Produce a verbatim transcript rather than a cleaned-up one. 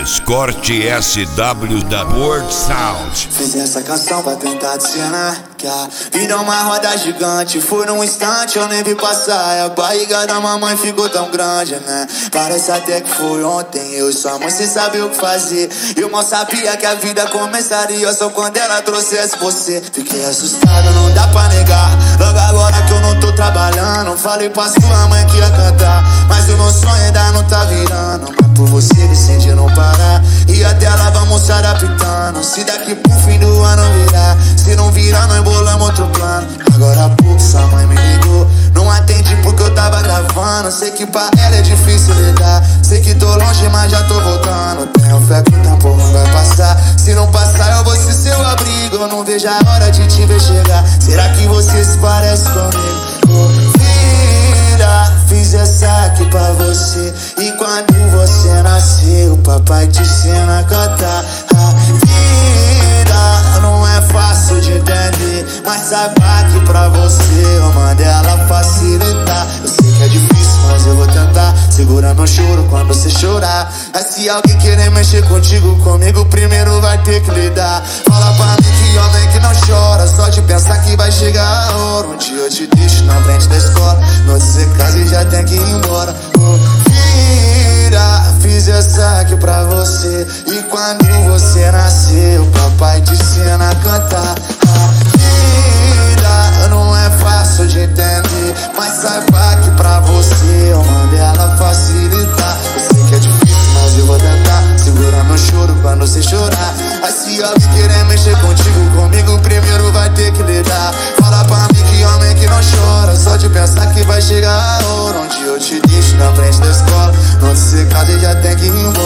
Imagens, corte S W da World Sound. Fiz essa canção pra tentar adicionar que a vida é uma roda gigante. Foi num instante, eu nem vi passar. E a barriga da mamãe ficou tão grande, né? Parece até que foi ontem. Eu e sua mãe sem saber o que fazer. Eu mal sabia que a vida começaria só quando ela trouxesse você. Fiquei assustado, não dá pra negar. Logo agora que eu não tô trabalhando, falei pra sua mãe que ia cantar, mas o meu sonho ainda não tá virando. Mas por você decidi não parar, e até lá vamos se adaptando. Se daqui pro fim do ano virar, se não virar nós bolamos outro plano. Agora há pouco sua mãe me ligou, não atendi porque eu tava gravando. Sei que pra ela é difícil lidar, sei que tô longe mas já tô voltando. Tenho fé que o tempo não vai passar, se não passar eu vou ser seu abrigo. Eu não vejo a hora de te ver chegar, será que você se parece comigo? Oh, filha, fiz essa aqui pra você, e quando você nasceu, o papai te ensina a cantar. A vida não é fácil de entender, mas saiba que pra você eu mandei ela facilitar. Eu sei que é difícil, mas eu vou tentar, segurando o choro quando você chorar. Mas se alguém querer mexer contigo, comigo primeiro vai ter que lidar. Fala pra mim que homem que não chora, só de pensar que vai chegar a hora. Um dia eu te deixo na frente da escola, não dizer casa e já tem que ir embora. Oh, filha, fiz essa aqui pra você, e quando você nasceu, o papai te ensina a cantar. A vida não é fácil de entender, mas saiba que pra você eu mandei ela facilitar. Eu sei que é difícil, mas eu vou tentar, segurando o choro pra não você chorar. Mas se alguém querer mexer contigo, comigo primeiro vai ter que lidar. Fala pra mim que homem que não chora, só de pensar que vai chegar a hora. Um dia eu te deixo na frente da escola, não te secado e já tem que ir embora.